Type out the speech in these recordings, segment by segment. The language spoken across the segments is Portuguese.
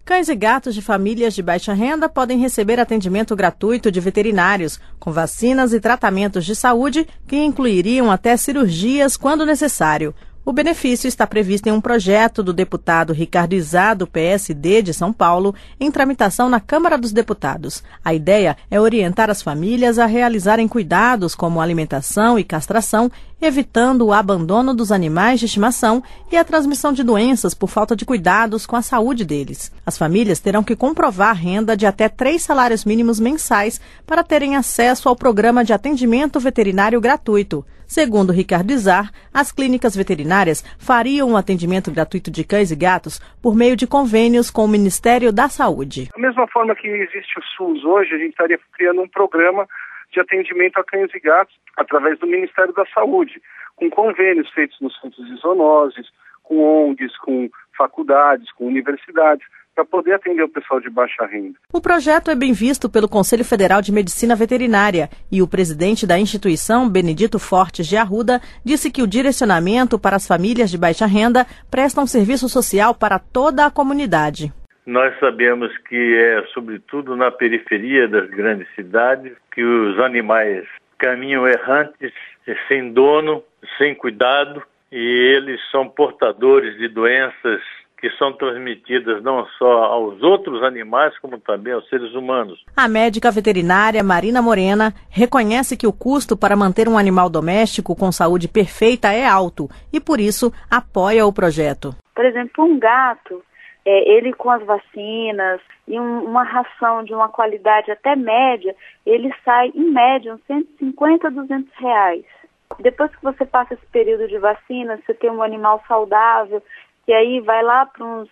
Cães e gatos de famílias de baixa renda podem receber atendimento gratuito de veterinários, com vacinas e tratamentos de saúde que incluiriam até cirurgias quando necessário. O benefício está previsto em um projeto do deputado Ricardo Izá, do PSD de São Paulo, em tramitação na Câmara dos Deputados. A ideia é orientar as famílias a realizarem cuidados como alimentação e castração, evitando o abandono dos animais de estimação e a transmissão de doenças por falta de cuidados com a saúde deles. As famílias terão que comprovar renda de até 3 salários mínimos mensais para terem acesso ao programa de atendimento veterinário gratuito. Segundo Ricardo Izá, as clínicas veterinárias fariam um atendimento gratuito de cães e gatos por meio de convênios com o Ministério da Saúde. Da mesma forma que existe o SUS hoje, a gente estaria criando um programa de atendimento a cães e gatos através do Ministério da Saúde, com convênios feitos nos centros de zoonoses, com ONGs, com faculdades, com universidades, para poder atender o pessoal de baixa renda. O projeto é bem visto pelo Conselho Federal de Medicina Veterinária e o presidente da instituição, Benedito Fortes de Arruda, disse que o direcionamento para as famílias de baixa renda presta um serviço social para toda a comunidade. Nós sabemos que é sobretudo na periferia das grandes cidades que os animais caminham errantes, sem dono, sem cuidado, e eles são portadores de doenças que são transmitidas não só aos outros animais, como também aos seres humanos. A médica veterinária Marina Morena reconhece que o custo para manter um animal doméstico com saúde perfeita é alto e, por isso, apoia o projeto. Por exemplo, um gato, ele com as vacinas e uma ração de uma qualidade até média, ele sai, em média, uns 150 a 200 reais. Depois que você passa esse período de vacina, você tem um animal saudável, e aí vai lá para uns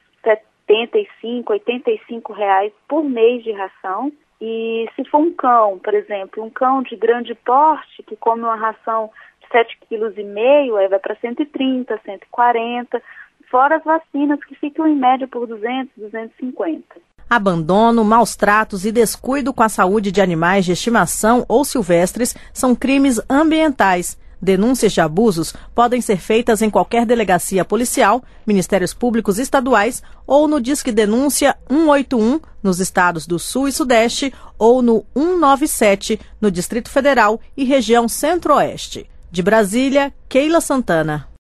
75, 85 reais por mês de ração. E se for um cão, por exemplo, um cão de grande porte, que come uma ração de 7,5 kg, aí vai para 130, 140, fora as vacinas que ficam em média por 200, 250. Abandono, maus tratos e descuido com a saúde de animais de estimação ou silvestres são crimes ambientais. Denúncias de abusos podem ser feitas em qualquer delegacia policial, ministérios públicos estaduais ou no Disque Denúncia 181 nos estados do Sul e Sudeste ou no 197 no Distrito Federal e região Centro-Oeste. De Brasília, Keila Santana.